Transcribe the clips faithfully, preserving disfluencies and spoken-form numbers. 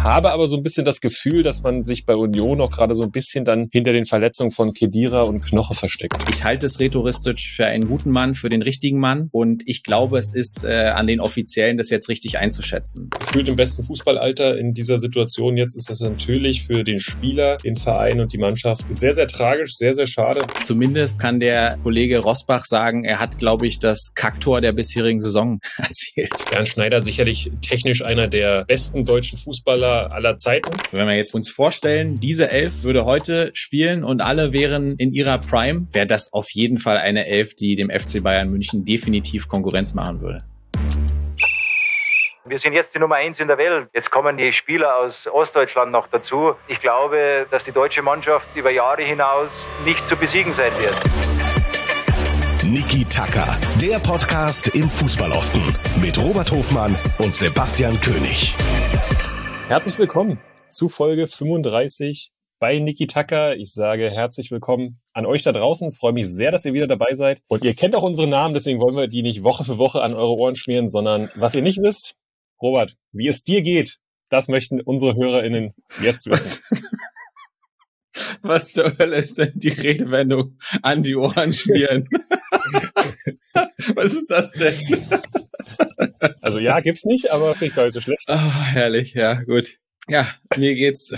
habe aber so ein bisschen das Gefühl, dass man sich bei Union auch gerade so ein bisschen dann hinter den Verletzungen von Khedira und Knoche versteckt. Ich halte Sreto Ristic für einen guten Mann, für den richtigen Mann und ich glaube, es ist äh, an den Offiziellen, das jetzt richtig einzuschätzen. Gefühlt im besten Fußballalter in dieser Situation jetzt ist das natürlich für den Spieler, den Verein und die Mannschaft sehr, sehr tragisch, sehr, sehr schade. Zumindest kann der Kollege Rosbach sagen, er hat, glaube ich, das Kacktor der bisherigen Saison erzielt. Bernd Schneider sicherlich technisch einer der besten deutschen Fußballer aller Zeiten. Wenn wir jetzt uns vorstellen, diese Elf würde heute spielen und alle wären in ihrer Prime, wäre das auf jeden Fall eine Elf, die dem F C Bayern München definitiv Konkurrenz machen würde. Wir sind jetzt die Nummer eins in der Welt. Jetzt kommen die Spieler aus Ostdeutschland noch dazu. Ich glaube, dass die deutsche Mannschaft über Jahre hinaus nicht zu besiegen sein wird. Niki Tacker, der Podcast im Fußballosten mit Robert Hofmann und Sebastian König. Herzlich willkommen zu Folge fünfunddreißig bei Niki Tacker. Ich sage herzlich willkommen an euch da draußen. Ich freue mich sehr, dass ihr wieder dabei seid. Und ihr kennt auch unsere Namen, deswegen wollen wir die nicht Woche für Woche an eure Ohren schmieren, sondern was ihr nicht wisst, Robert, wie es dir geht, das möchten unsere HörerInnen jetzt wissen. Was zur Hölle ist denn die Redewendung an die Ohren schmieren? Was ist das denn? Also ja, gibt's nicht, aber finde ich gar nicht so schlecht. Oh, herrlich, ja, gut. Ja, mir geht's,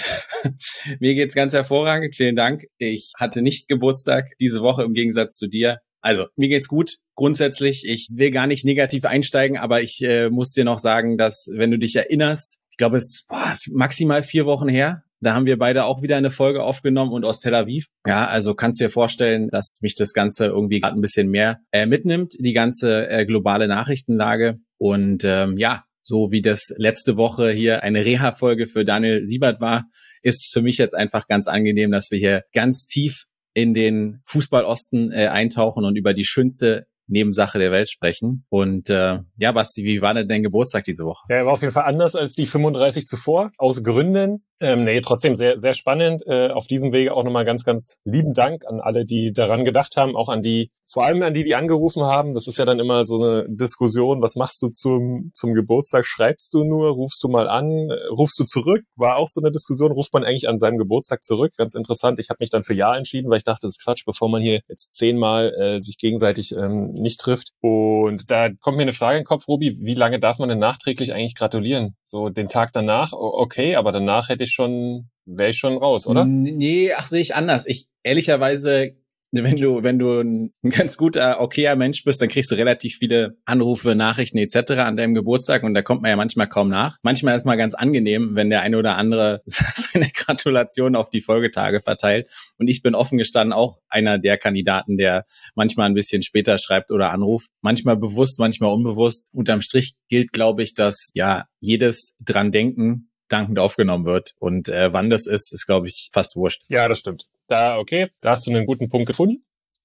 mir geht's ganz hervorragend. Vielen Dank. Ich hatte nicht Geburtstag diese Woche im Gegensatz zu dir. Also, mir geht's gut. Grundsätzlich, ich will gar nicht negativ einsteigen, aber ich äh, muss dir noch sagen, dass, wenn du dich erinnerst, ich glaube, es ist boah, maximal vier Wochen her, da haben wir beide auch wieder eine Folge aufgenommen und aus Tel Aviv. Ja, also kannst dir vorstellen, dass mich das Ganze irgendwie gerade ein bisschen mehr äh, mitnimmt, die ganze äh, globale Nachrichtenlage. Und ähm, ja, so wie das letzte Woche hier eine Reha-Folge für Daniel Siebert war, ist für mich jetzt einfach ganz angenehm, dass wir hier ganz tief in den Fußballosten äh, eintauchen und über die schönste Nebensache der Welt sprechen. Und äh, ja, Basti, wie war denn dein Geburtstag diese Woche? Ja, er war auf jeden Fall anders als die fünfunddreißig zuvor, aus Gründen. Ähm, nee, trotzdem sehr, sehr spannend. Äh, auf diesem Wege auch nochmal ganz, ganz lieben Dank an alle, die daran gedacht haben, auch an die, vor allem an die, die angerufen haben. Das ist ja dann immer so eine Diskussion. Was machst du zum, zum Geburtstag? Schreibst du nur? Rufst du mal an? Rufst du zurück? War auch so eine Diskussion. Ruft man eigentlich an seinem Geburtstag zurück? Ganz interessant. Ich habe mich dann für Ja entschieden, weil ich dachte, das ist Quatsch, bevor man hier jetzt zehnmal äh, sich gegenseitig ähm, nicht trifft. Und da kommt mir eine Frage in den Kopf, Robi, wie lange darf man denn nachträglich eigentlich gratulieren? So den Tag danach, okay, aber danach hätte ich schon, wäre ich schon raus, oder? Nee, ach, sehe ich anders. Ich, ehrlicherweise, wenn du, wenn du ein ganz guter, okayer Mensch bist, dann kriegst du relativ viele Anrufe, Nachrichten et cetera an deinem Geburtstag und da kommt man ja manchmal kaum nach. Manchmal ist es mal ganz angenehm, wenn der eine oder andere seine Gratulation auf die Folgetage verteilt. Und ich bin offen gestanden auch einer der Kandidaten, der manchmal ein bisschen später schreibt oder anruft. Manchmal bewusst, manchmal unbewusst. Unterm Strich gilt, glaube ich, dass ja jedes dran denken dankend aufgenommen wird. Und äh, wann das ist, ist, glaube ich, fast wurscht. Ja, das stimmt. Da, okay, da hast du einen guten Punkt gefunden.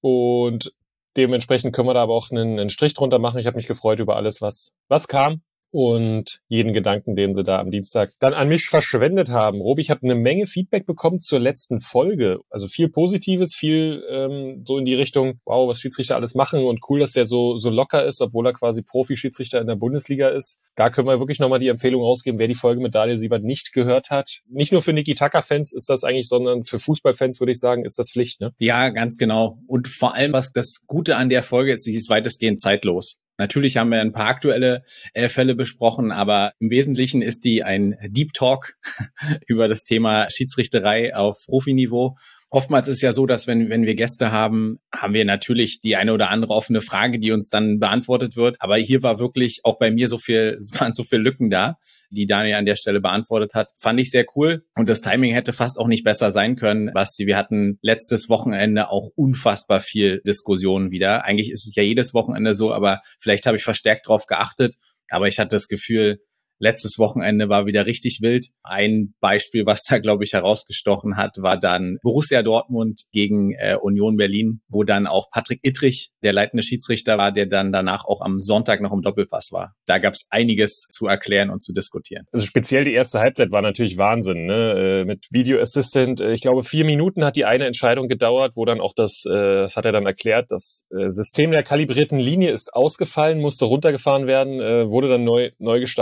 Und dementsprechend können wir da aber auch einen, einen Strich drunter machen. Ich habe mich gefreut über alles, was, was kam. Und jeden Gedanken, den sie da am Dienstag dann an mich verschwendet haben. Robi, ich habe eine Menge Feedback bekommen zur letzten Folge. Also viel Positives, viel ähm, so in die Richtung, wow, was Schiedsrichter alles machen und cool, dass der so so locker ist, obwohl er quasi Profi-Schiedsrichter in der Bundesliga ist. Da können wir wirklich nochmal die Empfehlung rausgeben, wer die Folge mit Daniel Siebert nicht gehört hat. Nicht nur für Niki Tacker-Fans ist das eigentlich, sondern für Fußballfans, würde ich sagen, ist das Pflicht, ne? Ja, ganz genau. Und vor allem, was das Gute an der Folge ist, sie ist weitestgehend zeitlos. Natürlich haben wir ein paar aktuelle äh, Fälle besprochen, aber im Wesentlichen ist die ein Deep Talk über das Thema Schiedsrichterei auf Profiniveau. Oftmals ist ja so, dass wenn wenn wir Gäste haben, haben wir natürlich die eine oder andere offene Frage, die uns dann beantwortet wird. Aber hier war wirklich auch bei mir so viel, es waren so viele Lücken da, die Daniel an der Stelle beantwortet hat. Fand ich sehr cool. Und das Timing hätte fast auch nicht besser sein können. Basti, wir hatten letztes Wochenende auch unfassbar viel Diskussionen wieder. Eigentlich ist es ja jedes Wochenende so, aber vielleicht habe ich verstärkt drauf geachtet. Aber ich hatte das Gefühl, letztes Wochenende war wieder richtig wild. Ein Beispiel, was da, glaube ich, herausgestochen hat, war dann Borussia Dortmund gegen äh, Union Berlin, wo dann auch Patrick Ittrich, der leitende Schiedsrichter war, der dann danach auch am Sonntag noch im Doppelpass war. Da gab es einiges zu erklären und zu diskutieren. Also speziell die erste Halbzeit war natürlich Wahnsinn, ne? Äh, mit Video Assistant. Äh, ich glaube, vier Minuten hat die eine Entscheidung gedauert, wo dann auch das, äh, das hat er dann erklärt, das äh, System der kalibrierten Linie ist ausgefallen, musste runtergefahren werden, äh, wurde dann neu neu gestartet.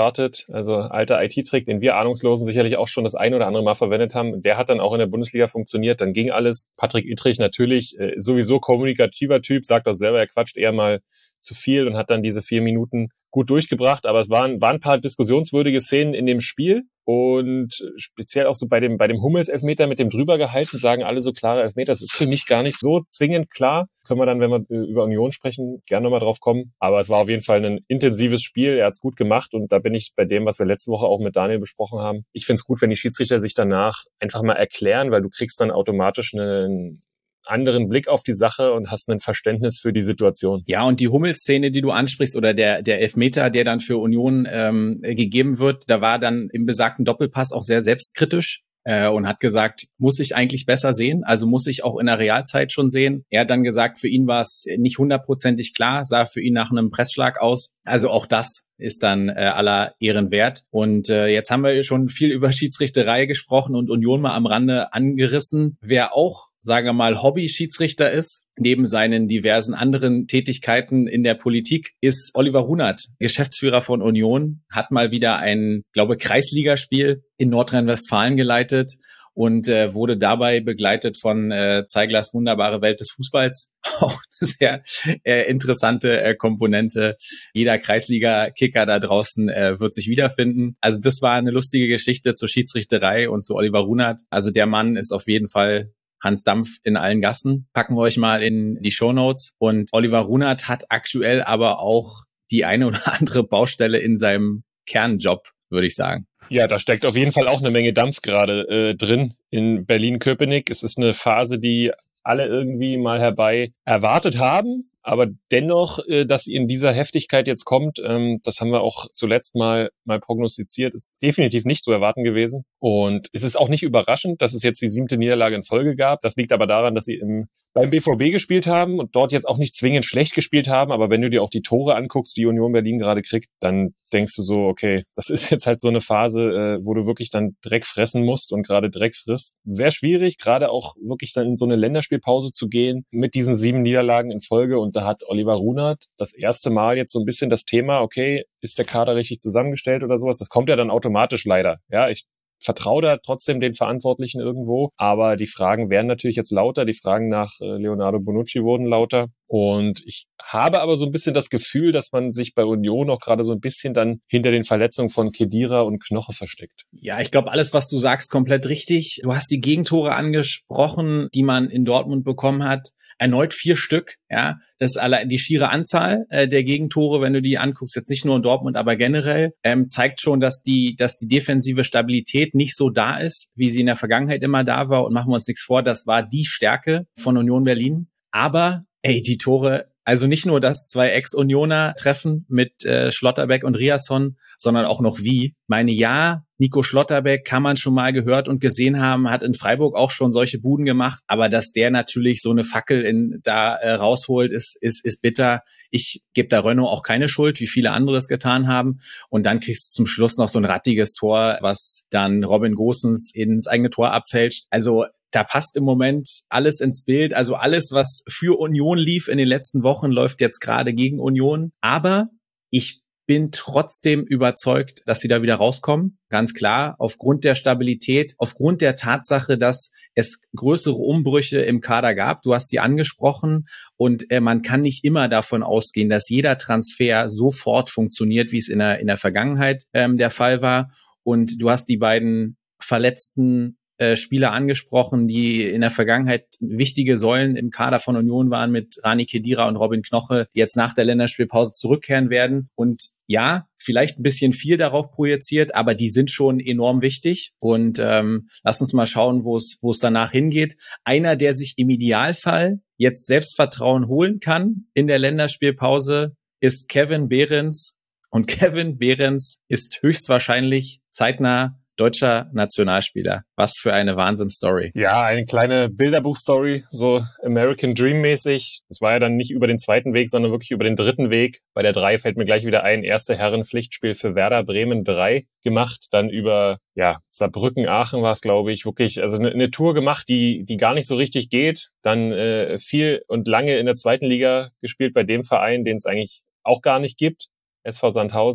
also alter I T-Trick, den wir Ahnungslosen sicherlich auch schon das ein oder andere Mal verwendet haben. Der hat dann auch in der Bundesliga funktioniert, dann ging alles. Patrick Ittrich natürlich äh, sowieso kommunikativer Typ, sagt auch selber, er quatscht eher mal zu viel und hat dann diese vier Minuten gut durchgebracht, aber es waren, waren ein paar diskussionswürdige Szenen in dem Spiel und speziell auch so bei dem, bei dem Hummels-Elfmeter mit dem drüber gehalten, sagen alle so klare Elfmeter. Das ist für mich gar nicht so zwingend klar. Können wir dann, wenn wir über Union sprechen, gerne nochmal drauf kommen. Aber es war auf jeden Fall ein intensives Spiel. Er hat es gut gemacht und da bin ich bei dem, was wir letzte Woche auch mit Daniel besprochen haben. Ich finde es gut, wenn die Schiedsrichter sich danach einfach mal erklären, weil du kriegst dann automatisch einen anderen Blick auf die Sache und hast ein Verständnis für die Situation. Ja, und die Hummels-Szene, die du ansprichst, oder der der Elfmeter, der dann für Union ähm, gegeben wird, da war dann im besagten Doppelpass auch sehr selbstkritisch äh, und hat gesagt, muss ich eigentlich besser sehen? Also muss ich auch in der Realzeit schon sehen? Er hat dann gesagt, für ihn war es nicht hundertprozentig klar, sah für ihn nach einem Pressschlag aus. Also auch das ist dann äh, aller Ehren wert. Und äh, jetzt haben wir schon viel über Schiedsrichterei gesprochen und Union mal am Rande angerissen. Wer auch, sagen wir mal, Hobby-Schiedsrichter ist, neben seinen diversen anderen Tätigkeiten in der Politik, ist Oliver Runert, Geschäftsführer von Union, hat mal wieder ein, glaube Kreisligaspiel in Nordrhein-Westfalen geleitet und äh, wurde dabei begleitet von äh, Zeiglers wunderbare Welt des Fußballs. Auch eine sehr äh, interessante äh, Komponente. Jeder Kreisliga-Kicker da draußen äh, wird sich wiederfinden. Also das war eine lustige Geschichte zur Schiedsrichterei und zu Oliver Runert. Also der Mann ist auf jeden Fall Hans Dampf in allen Gassen. Packen wir euch mal in die Shownotes. Und Oliver Runert hat aktuell aber auch die eine oder andere Baustelle in seinem Kernjob, würde ich sagen. Ja, da steckt auf jeden Fall auch eine Menge Dampf gerade äh, drin in Berlin-Köpenick. Es ist eine Phase, die alle irgendwie mal herbei erwartet haben. Aber dennoch, äh, dass sie in dieser Heftigkeit jetzt kommt, ähm, das haben wir auch zuletzt mal mal prognostiziert, ist definitiv nicht zu erwarten gewesen. Und es ist auch nicht überraschend, dass es jetzt die siebte Niederlage in Folge gab. Das liegt aber daran, dass sie im beim B V B gespielt haben und dort jetzt auch nicht zwingend schlecht gespielt haben. Aber wenn du dir auch die Tore anguckst, die Union Berlin gerade kriegt, dann denkst du so, okay, das ist jetzt halt so eine Phase, äh, wo du wirklich dann Dreck fressen musst und gerade Dreck frisst. Sehr schwierig, gerade auch wirklich dann in so eine Länderspielpause zu gehen mit diesen sieben Niederlagen in Folge. Und da hat Oliver Runert das erste Mal jetzt so ein bisschen das Thema, okay, ist der Kader richtig zusammengestellt oder sowas? Das kommt ja dann automatisch leider. Ja, ich vertraue da trotzdem den Verantwortlichen irgendwo, aber die Fragen werden natürlich jetzt lauter. Die Fragen nach äh, Leonardo Bonucci wurden lauter. Und ich habe aber so ein bisschen das Gefühl, dass man sich bei Union auch gerade so ein bisschen dann hinter den Verletzungen von Khedira und Knoche versteckt. Ja, ich glaube, alles, was du sagst, komplett richtig. Du hast die Gegentore angesprochen, die man in Dortmund bekommen hat. Erneut vier Stück, ja. Das ist allein die schiere Anzahl äh, der Gegentore, wenn du die anguckst, jetzt nicht nur in Dortmund, aber generell, ähm, zeigt schon, dass die, dass die defensive Stabilität nicht so da ist, wie sie in der Vergangenheit immer da war. Und machen wir uns nichts vor, das war die Stärke von Union Berlin. Aber, ey, die Tore, also nicht nur, dass zwei Ex-Unioner treffen mit äh, Schlotterbeck und Riasson, sondern auch noch wie. Meine, ja, Nico Schlotterbeck kann man schon mal gehört und gesehen haben, hat in Freiburg auch schon solche Buden gemacht. Aber dass der natürlich so eine Fackel in, da äh, rausholt, ist, ist, ist bitter. Ich gebe da Renault auch keine Schuld, wie viele andere es getan haben. Und dann kriegst du zum Schluss noch so ein rattiges Tor, was dann Robin Gosens ins eigene Tor abfälscht. Also da passt im Moment alles ins Bild. Also alles, was für Union lief in den letzten Wochen, läuft jetzt gerade gegen Union. Aber ich bin trotzdem überzeugt, dass sie da wieder rauskommen. Ganz klar, aufgrund der Stabilität, aufgrund der Tatsache, dass es größere Umbrüche im Kader gab. Du hast sie angesprochen und äh, man kann nicht immer davon ausgehen, dass jeder Transfer sofort funktioniert, wie es in der, in der Vergangenheit ähm, der Fall war. Und du hast die beiden verletzten Spieler angesprochen, die in der Vergangenheit wichtige Säulen im Kader von Union waren mit Rani Khedira und Robin Knoche, die jetzt nach der Länderspielpause zurückkehren werden. Und ja, vielleicht ein bisschen viel darauf projiziert, aber die sind schon enorm wichtig. Und ähm, lass uns mal schauen, wo es wo es danach hingeht. Einer, der sich im Idealfall jetzt Selbstvertrauen holen kann in der Länderspielpause, ist Kevin Behrens. Und Kevin Behrens ist höchstwahrscheinlich zeitnah deutscher Nationalspieler. Was für eine Wahnsinnsstory. Ja, eine kleine Bilderbuchstory, so American Dream mäßig. Das war ja dann nicht über den zweiten Weg, sondern wirklich über den dritten Weg. Bei der drei fällt mir gleich wieder ein, erste Herren-Pflichtspiel für Werder Bremen drei gemacht. Dann über, ja, Saarbrücken, Aachen war es, glaube ich, wirklich, also eine, eine Tour gemacht, die die gar nicht so richtig geht. Dann äh, viel und lange in der zweiten Liga gespielt bei dem Verein, den es eigentlich auch gar nicht gibt, S V Sandhausen.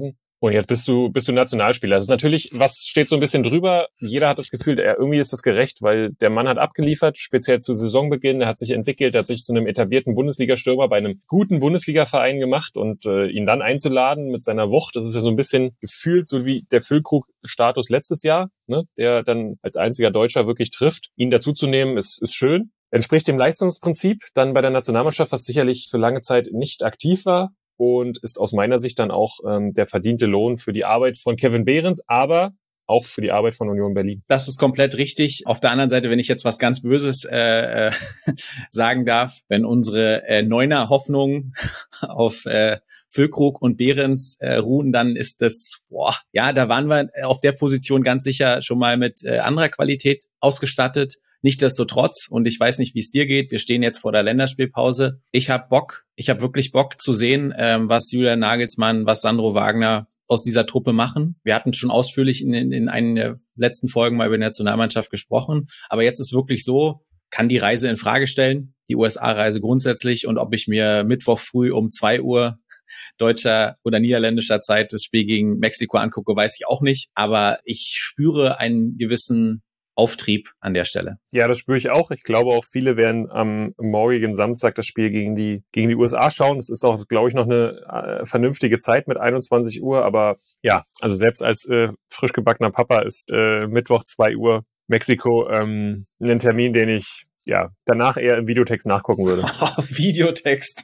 Und jetzt bist du bist du Nationalspieler. Das ist natürlich, was steht so ein bisschen drüber? Jeder hat das Gefühl, er, irgendwie ist das gerecht, weil der Mann hat abgeliefert, speziell zu Saisonbeginn. Er hat sich entwickelt, er hat sich zu einem etablierten Bundesliga-Stürmer bei einem guten Bundesliga-Verein gemacht und äh, ihn dann einzuladen mit seiner Wucht, das ist ja so ein bisschen gefühlt so wie der Füllkrug-Status letztes Jahr, ne, der dann als einziger Deutscher wirklich trifft. Ihn dazuzunehmen, ist, ist schön. Entspricht dem Leistungsprinzip dann bei der Nationalmannschaft, was sicherlich für lange Zeit nicht aktiv war. Und ist aus meiner Sicht dann auch ähm, der verdiente Lohn für die Arbeit von Kevin Behrens, aber auch für die Arbeit von Union Berlin. Das ist komplett richtig. Auf der anderen Seite, wenn ich jetzt was ganz Böses äh, äh, sagen darf, wenn unsere äh, Neuner-Hoffnungen auf äh, Füllkrug und Behrens äh, ruhen, dann ist das, boah, ja, da waren wir auf der Position ganz sicher schon mal mit äh, anderer Qualität ausgestattet. Nichtsdestotrotz, und ich weiß nicht, wie es dir geht, wir stehen jetzt vor der Länderspielpause. Ich habe Bock, ich habe wirklich Bock zu sehen, ähm, was Julian Nagelsmann, was Sandro Wagner aus dieser Truppe machen. Wir hatten schon ausführlich in, in, in einen der letzten Folgen mal über die Nationalmannschaft gesprochen. Aber jetzt ist wirklich so, kann die Reise in Frage stellen, die U S A-Reise grundsätzlich. Und ob ich mir Mittwoch früh um zwei Uhr deutscher oder niederländischer Zeit das Spiel gegen Mexiko angucke, weiß ich auch nicht. Aber ich spüre einen gewissen Auftrieb an der Stelle. Ja, das spüre ich auch. Ich glaube auch, viele werden am morgigen Samstag das Spiel gegen die gegen die U S A schauen. Das ist auch, glaube ich, noch eine äh, vernünftige Zeit mit einundzwanzig Uhr. Aber ja, also selbst als äh, frisch gebackener Papa ist äh, Mittwoch zwei Uhr Mexiko ähm, ein Termin, den ich ja danach eher im Videotext nachgucken würde. Videotext.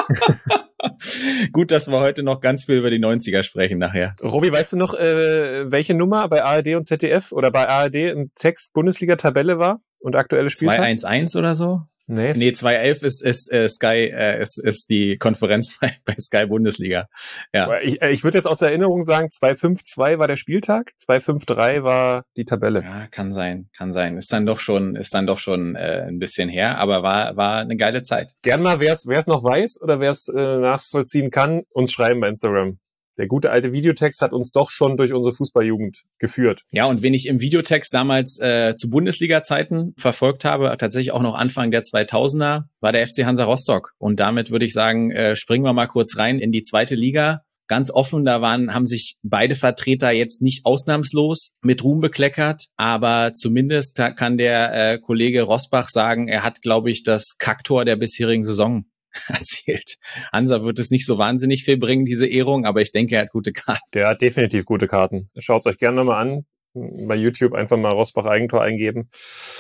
Gut, dass wir heute noch ganz viel über die neunziger sprechen nachher. Robi, weißt du noch, äh, welche Nummer bei A R D und Z D F oder bei A R D im Text Bundesliga-Tabelle war und aktuelle Spieltag? zwei eins eins oder so? Nee, nee zwei elf ist ist äh, Sky äh, ist ist die Konferenz bei, bei Sky Bundesliga. Ja. Ich, ich würde jetzt aus Erinnerung sagen, zwei fünf zwei war der Spieltag, zwei fünf drei war die Tabelle. Ja, kann sein, kann sein. Ist dann doch schon ist dann doch schon äh, ein bisschen her, aber war war eine geile Zeit. Gern mal, wer es wer es noch weiß oder wer es äh, nachvollziehen kann, uns schreiben bei Instagram. Der gute alte Videotext hat uns doch schon durch unsere Fußballjugend geführt. Ja, und wen ich im Videotext damals äh, zu Bundesliga-Zeiten verfolgt habe, tatsächlich auch noch Anfang der zweitausender, war der F C Hansa Rostock. Und damit würde ich sagen, äh, springen wir mal kurz rein in die zweite Liga. Ganz offen, da waren, haben sich beide Vertreter jetzt nicht ausnahmslos mit Ruhm bekleckert, aber zumindest kann der äh, Kollege Rosbach sagen, er hat, glaube ich, das Kacktor der bisherigen Saison erzählt. Hansa wird es nicht so wahnsinnig viel bringen, diese Ehrung, aber ich denke, er hat gute Karten. Der hat definitiv gute Karten. Schaut es euch gerne nochmal an. Bei YouTube einfach mal Rosbach Eigentor eingeben.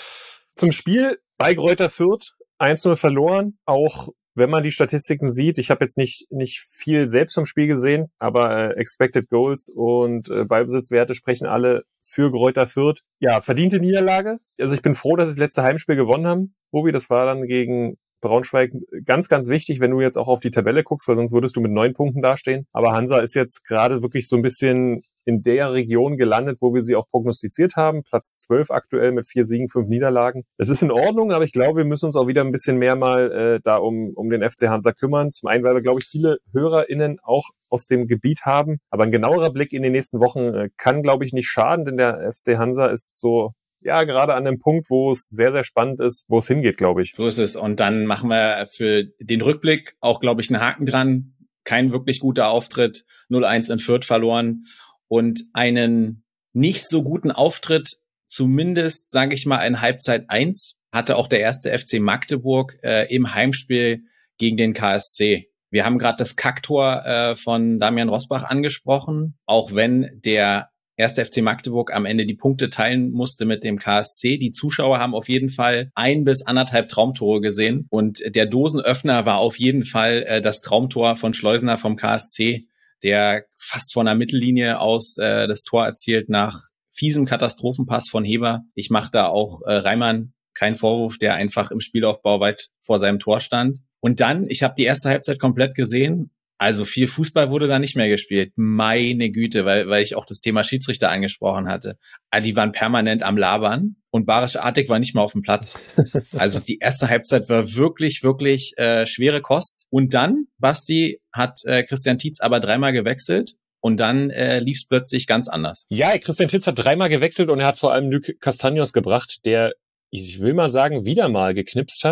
Zum Spiel bei Greuther Fürth eins null verloren. Auch wenn man die Statistiken sieht, ich habe jetzt nicht nicht viel selbst vom Spiel gesehen, aber äh, Expected Goals und äh, Ballbesitzwerte sprechen alle für Greuther Fürth. Ja, verdiente Niederlage. Also ich bin froh, dass sie das letzte Heimspiel gewonnen haben. Robi, das war dann gegen Braunschweig ganz, ganz wichtig, wenn du jetzt auch auf die Tabelle guckst, weil sonst würdest du mit neun Punkten dastehen. Aber Hansa ist jetzt gerade wirklich so ein bisschen in der Region gelandet, wo wir sie auch prognostiziert haben. Platz zwölf aktuell mit vier Siegen, fünf Niederlagen. Es ist in Ordnung, aber ich glaube, wir müssen uns auch wieder ein bisschen mehr mal äh, da um um den F C Hansa kümmern. Zum einen, weil wir, glaube ich, viele HörerInnen auch aus dem Gebiet haben. Aber ein genauerer Blick in den nächsten Wochen äh, kann, glaube ich, nicht schaden, denn der F C Hansa ist so ja, gerade an dem Punkt, wo es sehr, sehr spannend ist, wo es hingeht, glaube ich. So ist es. Und dann machen wir für den Rückblick auch, glaube ich, einen Haken dran. Kein wirklich guter Auftritt, null eins in Fürth verloren und einen nicht so guten Auftritt, zumindest, sage ich mal, in Halbzeit eins, hatte auch der erste F C Magdeburg äh, im Heimspiel gegen den K S C. Wir haben gerade das Kacktor äh, von Damian Rosbach angesprochen, auch wenn der erste F C Magdeburg am Ende die Punkte teilen musste mit dem K S C. Die Zuschauer haben auf jeden Fall ein bis anderthalb Traumtore gesehen. Und der Dosenöffner war auf jeden Fall äh, das Traumtor von Schleusener vom K S C, der fast von der Mittellinie aus äh, das Tor erzielt nach fiesem Katastrophenpass von Heber. Ich mache da auch äh, Reimann keinen Vorwurf, der einfach im Spielaufbau weit vor seinem Tor stand. Und dann, ich habe die erste Halbzeit komplett gesehen. Also viel Fußball wurde da nicht mehr gespielt. Meine Güte, weil weil ich auch das Thema Schiedsrichter angesprochen hatte. Also die waren permanent am Labern und Barisch Artig war nicht mal auf dem Platz. Also die erste Halbzeit war wirklich, wirklich äh, schwere Kost. Und dann, Basti, hat äh, Christian Tietz aber dreimal gewechselt. Und dann äh, lief es plötzlich ganz anders. Ja, Christian Tietz hat dreimal gewechselt und er hat vor allem Luc Castaños gebracht, der, ich will mal sagen, wieder mal geknipst hat.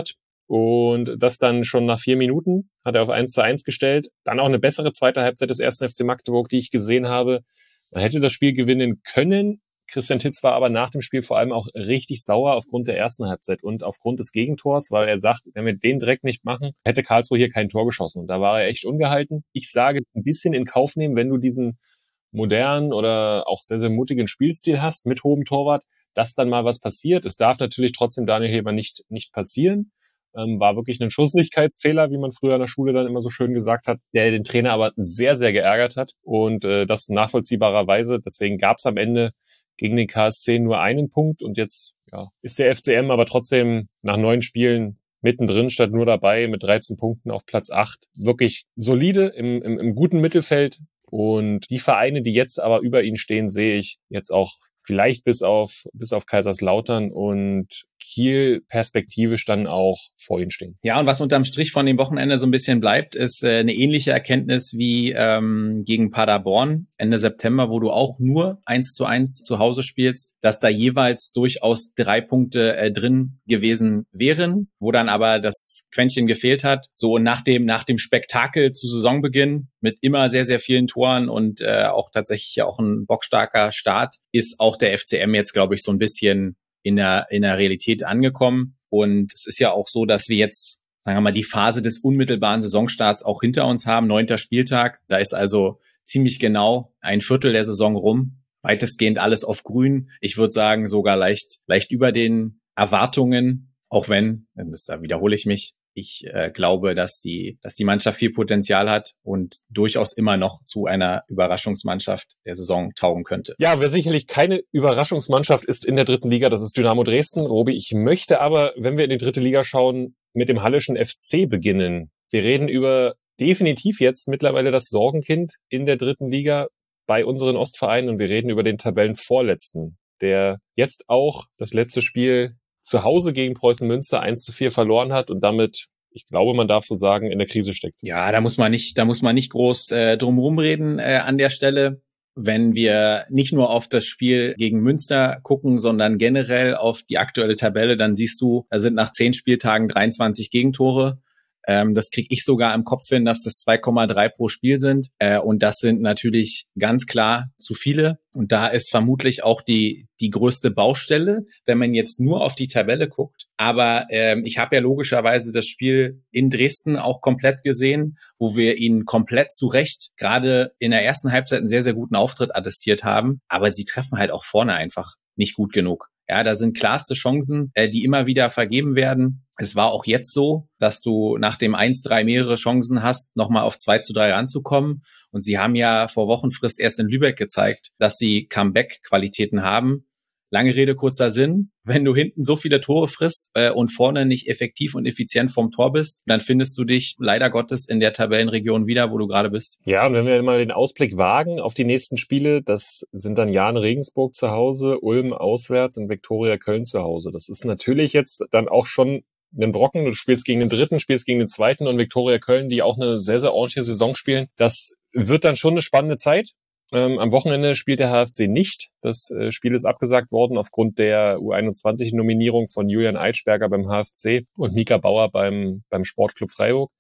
Und das dann schon nach vier Minuten hat er auf eins zu eins gestellt. Dann auch eine bessere zweite Halbzeit des ersten F C Magdeburg, die ich gesehen habe. Man hätte das Spiel gewinnen können. Christian Titz war aber nach dem Spiel vor allem auch richtig sauer aufgrund der ersten Halbzeit und aufgrund des Gegentors, weil er sagt, wenn wir den direkt nicht machen, hätte Karlsruhe hier kein Tor geschossen. Und da war er echt ungehalten. Ich sage, ein bisschen in Kauf nehmen, wenn du diesen modernen oder auch sehr, sehr mutigen Spielstil hast mit hohem Torwart, dass dann mal was passiert. Es darf natürlich trotzdem Daniel Heber nicht, nicht passieren. Ähm, war wirklich ein Schusslichkeitsfehler, wie man früher in der Schule dann immer so schön gesagt hat, der den Trainer aber sehr, sehr geärgert hat und äh, das nachvollziehbarerweise. Deswegen gab es am Ende gegen den K S C nur einen Punkt und jetzt ja, ist der F C M aber trotzdem nach neun Spielen mittendrin statt nur dabei mit dreizehn Punkten auf Platz acht. Wirklich solide im, im, im guten Mittelfeld und die Vereine, die jetzt aber über ihn stehen, sehe ich jetzt auch vielleicht bis auf bis auf Kaiserslautern und Kiel perspektivisch dann auch vor ihnen stehen. Ja, und was unterm Strich von dem Wochenende so ein bisschen bleibt, ist äh, eine ähnliche Erkenntnis wie ähm, gegen Paderborn Ende September, wo du auch nur eins zu eins zu Hause spielst, dass da jeweils durchaus drei Punkte äh, drin gewesen wären, wo dann aber das Quäntchen gefehlt hat. So nach dem nach dem Spektakel zu Saisonbeginn mit immer sehr, sehr vielen Toren und äh, auch tatsächlich ja auch ein bockstarker Start, ist auch der F C M jetzt, glaube ich, so ein bisschen in der, in der Realität angekommen. Und es ist ja auch so, dass wir jetzt, sagen wir mal, die Phase des unmittelbaren Saisonstarts auch hinter uns haben. Neunter Spieltag. Da ist also ziemlich genau ein Viertel der Saison rum. Weitestgehend alles auf grün. Ich würde sagen, sogar leicht, leicht über den Erwartungen. Auch wenn, das, da wiederhole ich mich, ich äh, glaube, dass die, dass die Mannschaft viel Potenzial hat und durchaus immer noch zu einer Überraschungsmannschaft der Saison taugen könnte. Ja, wer sicherlich keine Überraschungsmannschaft ist in der dritten Liga, das ist Dynamo Dresden. Robi, ich möchte aber, wenn wir in die dritte Liga schauen, mit dem Halleschen F C beginnen. Wir reden über definitiv jetzt mittlerweile das Sorgenkind in der dritten Liga bei unseren Ostvereinen und wir reden über den Tabellenvorletzten, der jetzt auch das letzte Spiel zu Hause gegen Preußen Münster eins zu vier verloren hat und damit, ich glaube, man darf so sagen, in der Krise steckt. Ja, da muss man nicht, da muss man nicht groß äh, drum rumreden äh, an der Stelle. Wenn wir nicht nur auf das Spiel gegen Münster gucken, sondern generell auf die aktuelle Tabelle, dann siehst du, da sind nach zehn Spieltagen dreiundzwanzig Gegentore. Ähm, das kriege ich sogar im Kopf hin, dass das zwei Komma drei pro Spiel sind. Äh, und das sind natürlich ganz klar zu viele. Und da ist vermutlich auch die die größte Baustelle, wenn man jetzt nur auf die Tabelle guckt. Aber ähm, ich habe ja logischerweise das Spiel in Dresden auch komplett gesehen, wo wir ihnen komplett zu Recht gerade in der ersten Halbzeit einen sehr, sehr guten Auftritt attestiert haben. Aber sie treffen halt auch vorne einfach nicht gut genug. Ja, da sind klarste Chancen, äh, die immer wieder vergeben werden. Es war auch jetzt so, dass du nach dem eins drei mehrere Chancen hast, nochmal auf zwei zu drei ranzukommen. Und sie haben ja vor Wochenfrist erst in Lübeck gezeigt, dass sie Comeback-Qualitäten haben. Lange Rede, kurzer Sinn. Wenn du hinten so viele Tore frisst äh, und vorne nicht effektiv und effizient vom Tor bist, dann findest du dich leider Gottes in der Tabellenregion wieder, wo du gerade bist. Ja, und wenn wir mal den Ausblick wagen auf die nächsten Spiele, das sind dann Jahn Regensburg zu Hause, Ulm auswärts und Viktoria Köln zu Hause. Das ist natürlich jetzt dann auch schon einen Brocken. Du spielst gegen den dritten, spielst gegen den zweiten und Viktoria Köln, die auch eine sehr, sehr ordentliche Saison spielen. Das wird dann schon eine spannende Zeit. Ähm, am Wochenende spielt der H F C nicht. Das äh, Spiel ist abgesagt worden aufgrund der U einundzwanzig-Nominierung von Julian Eitschberger beim H F C und Mika Bauer beim beim Sportclub Freiburg.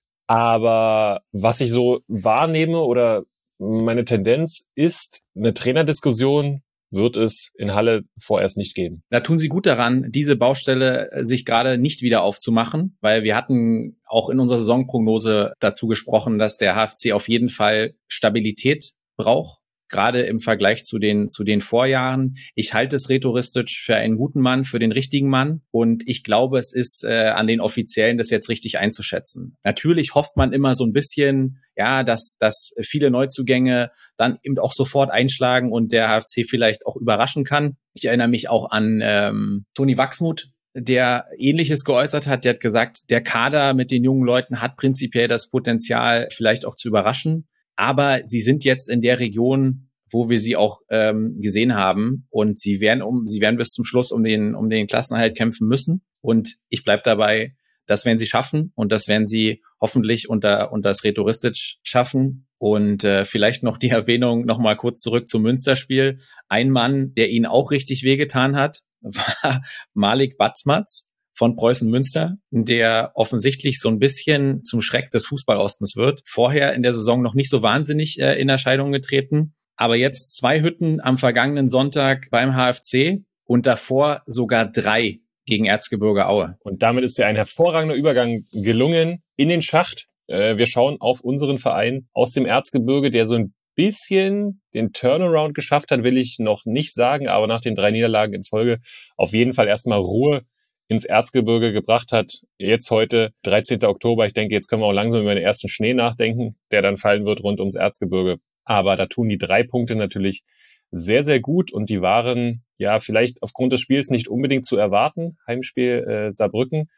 Aber was ich so wahrnehme oder meine Tendenz ist, eine Trainerdiskussion wird es in Halle vorerst nicht geben. Da tun sie gut daran, diese Baustelle sich gerade nicht wieder aufzumachen, weil wir hatten auch in unserer Saisonprognose dazu gesprochen, dass der H F C auf jeden Fall Stabilität braucht. Gerade im Vergleich zu den zu den Vorjahren. Ich halte es Reto Ristic für einen guten Mann, für den richtigen Mann. Und ich glaube, es ist äh, an den Offiziellen, das jetzt richtig einzuschätzen. Natürlich hofft man immer so ein bisschen, ja, dass dass viele Neuzugänge dann eben auch sofort einschlagen und der H F C vielleicht auch überraschen kann. Ich erinnere mich auch an ähm, Toni Wachsmuth, der Ähnliches geäußert hat. Der hat gesagt, der Kader mit den jungen Leuten hat prinzipiell das Potenzial, vielleicht auch zu überraschen. Aber sie sind jetzt in der Region, wo wir sie auch ähm, gesehen haben, und sie werden um, sie werden bis zum Schluss um den um den Klassenerhalt kämpfen müssen. Und ich bleib dabei, das werden sie schaffen und das werden sie hoffentlich unter unter das Reto Ristic schaffen. Und äh, vielleicht noch die Erwähnung noch mal kurz zurück zum Münsterspiel. Ein Mann, der ihnen auch richtig wehgetan hat, war Malik Batzmatz von Preußen Münster, der offensichtlich so ein bisschen zum Schreck des Fußballostens wird. Vorher in der Saison noch nicht so wahnsinnig äh, in Erscheinung getreten, aber jetzt zwei Hütten am vergangenen Sonntag beim H F C und davor sogar drei gegen Erzgebirge Aue. Und damit ist ja ein hervorragender Übergang gelungen in den Schacht. Äh, wir schauen auf unseren Verein aus dem Erzgebirge, der so ein bisschen den Turnaround geschafft hat, will ich noch nicht sagen, aber nach den drei Niederlagen in Folge auf jeden Fall erstmal Ruhe ins Erzgebirge gebracht hat. Jetzt heute, dreizehnten Oktober, ich denke, jetzt können wir auch langsam über den ersten Schnee nachdenken, der dann fallen wird rund ums Erzgebirge. Aber da tun die drei Punkte natürlich sehr, sehr gut und die waren ja vielleicht aufgrund des Spiels nicht unbedingt zu erwarten. Heimspiel äh, Saarbrücken.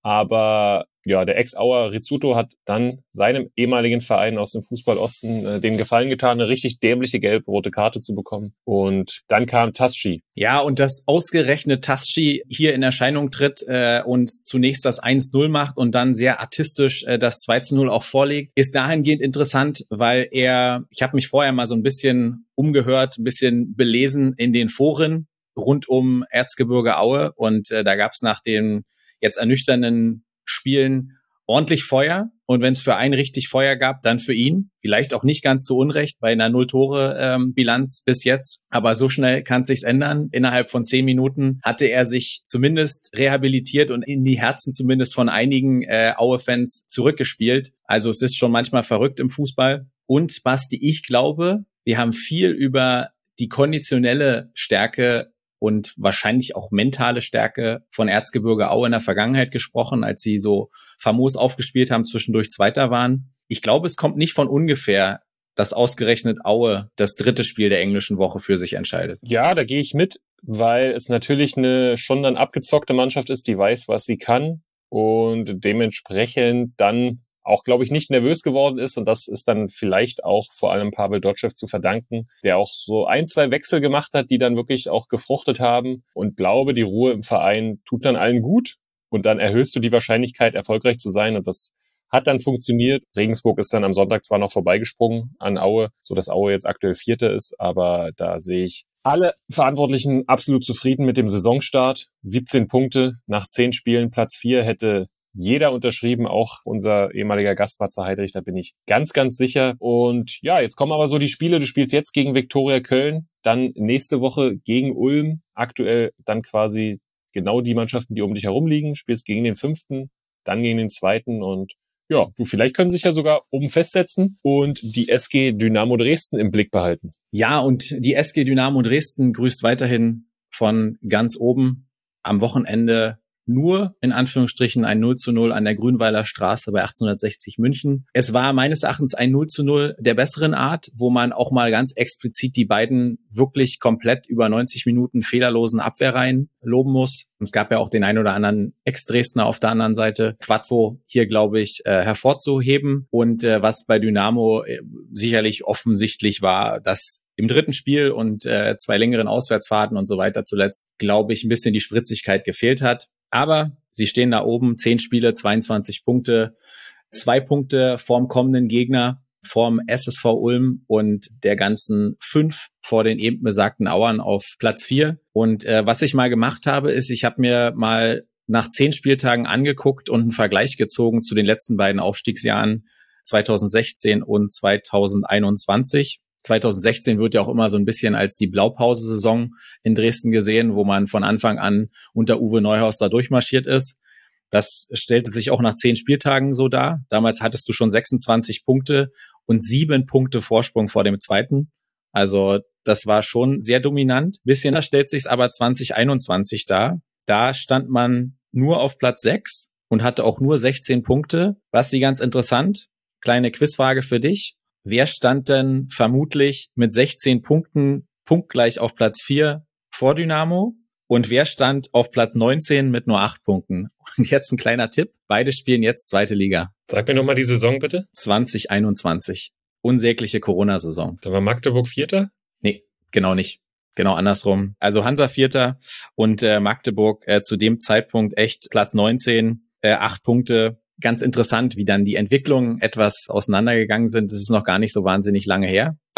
Aber ja, der Ex-Auer Rizzuto hat dann seinem ehemaligen Verein aus dem Fußball-Osten äh, den Gefallen getan, eine richtig dämliche gelb-rote Karte zu bekommen. Und dann kam Tasci. Ja, und dass ausgerechnet Tasci hier in Erscheinung tritt äh, und zunächst das eins null macht und dann sehr artistisch äh, das zwei zu null auch vorlegt, ist dahingehend interessant, weil er, ich habe mich vorher mal so ein bisschen umgehört, ein bisschen belesen in den Foren rund um Erzgebirge Aue und äh, da gab es nach den jetzt ernüchternden Spielen ordentlich Feuer. Und wenn es für einen richtig Feuer gab, dann für ihn. Vielleicht auch nicht ganz zu Unrecht bei einer Null-Tore-Bilanz bis jetzt. Aber so schnell kann es sich ändern. Innerhalb von zehn Minuten hatte er sich zumindest rehabilitiert und in die Herzen zumindest von einigen äh, Aue-Fans zurückgespielt. Also es ist schon manchmal verrückt im Fußball. Und Basti, ich glaube, wir haben viel über die konditionelle Stärke und wahrscheinlich auch mentale Stärke von Erzgebirge Aue in der Vergangenheit gesprochen, als sie so famos aufgespielt haben, zwischendurch Zweiter waren. Ich glaube, es kommt nicht von ungefähr, dass ausgerechnet Aue das dritte Spiel der englischen Woche für sich entscheidet. Ja, da gehe ich mit, weil es natürlich eine schon dann abgezockte Mannschaft ist, die weiß, was sie kann und dementsprechend dann auch, glaube ich, nicht nervös geworden ist. Und das ist dann vielleicht auch vor allem Pavel Dotschew zu verdanken, der auch so ein, zwei Wechsel gemacht hat, die dann wirklich auch gefruchtet haben. Und glaube, die Ruhe im Verein tut dann allen gut. Und dann erhöhst du die Wahrscheinlichkeit, erfolgreich zu sein. Und das hat dann funktioniert. Regensburg ist dann am Sonntag zwar noch vorbeigesprungen an Aue, sodass Aue jetzt aktuell Vierte ist. Aber da sehe ich alle Verantwortlichen absolut zufrieden mit dem Saisonstart. siebzehn Punkte nach zehn Spielen, Platz vier hätte jeder unterschrieben, auch unser ehemaliger Gast Matze Heidrich, da bin ich ganz, ganz sicher. Und ja, jetzt kommen aber so die Spiele. Du spielst jetzt gegen Viktoria Köln, dann nächste Woche gegen Ulm. Aktuell dann quasi genau die Mannschaften, die um dich herum liegen. Spielst gegen den Fünften, dann gegen den Zweiten und ja, du, vielleicht können sich ja sogar oben festsetzen und die S G Dynamo Dresden im Blick behalten. Ja, und die S G Dynamo Dresden grüßt weiterhin von ganz oben am Wochenende nur in Anführungsstrichen ein null zu null an der Grünweiler Straße bei achtzehnhundertsechzig München. Es war meines Erachtens ein null zu null der besseren Art, wo man auch mal ganz explizit die beiden wirklich komplett über neunzig Minuten fehlerlosen Abwehrreihen loben muss. Es gab ja auch den ein oder anderen Ex-Dresdner auf der anderen Seite. Quattro hier, glaube ich, äh, hervorzuheben. Und äh, was bei Dynamo äh, sicherlich offensichtlich war, dass im dritten Spiel und äh, zwei längeren Auswärtsfahrten und so weiter zuletzt, glaube ich, ein bisschen die Spritzigkeit gefehlt hat. Aber sie stehen da oben, zehn Spiele, zweiundzwanzig Punkte, zwei Punkte vorm kommenden Gegner, vorm S S V Ulm und der ganzen fünf vor den eben besagten Auern auf Platz vier. Und äh, was ich mal gemacht habe, ist, ich habe mir mal nach zehn Spieltagen angeguckt und einen Vergleich gezogen zu den letzten beiden Aufstiegsjahren zweitausendsechzehn und zweitausendeinundzwanzig. zweitausendsechzehn wird ja auch immer so ein bisschen als die Blaupause-Saison in Dresden gesehen, wo man von Anfang an unter Uwe Neuhaus da durchmarschiert ist. Das stellte sich auch nach zehn Spieltagen so dar. Damals hattest du schon sechsundzwanzig Punkte und sieben Punkte Vorsprung vor dem Zweiten. Also das war schon sehr dominant. Bisschen da stellt sich's aber zwanzig einundzwanzig dar. Da stand man nur auf Platz sechs und hatte auch nur sechzehn Punkte. Basti, ganz interessant. Kleine Quizfrage für dich. Wer stand denn vermutlich mit sechzehn Punkten punktgleich auf Platz vier vor Dynamo? Und wer stand auf Platz neunzehn mit nur acht Punkten? Und jetzt ein kleiner Tipp. Beide spielen jetzt zweite Liga. Sag mir nochmal die Saison bitte. zwanzig einundzwanzig. Unsägliche Corona-Saison. Da war Magdeburg Vierter? Nee, genau nicht. Genau andersrum. Also Hansa Vierter und äh, Magdeburg äh, zu dem Zeitpunkt echt Platz neunzehn, äh, acht Punkte. Ganz interessant, wie dann die Entwicklungen etwas auseinandergegangen sind. Das ist noch gar nicht so wahnsinnig lange her. Aber ja,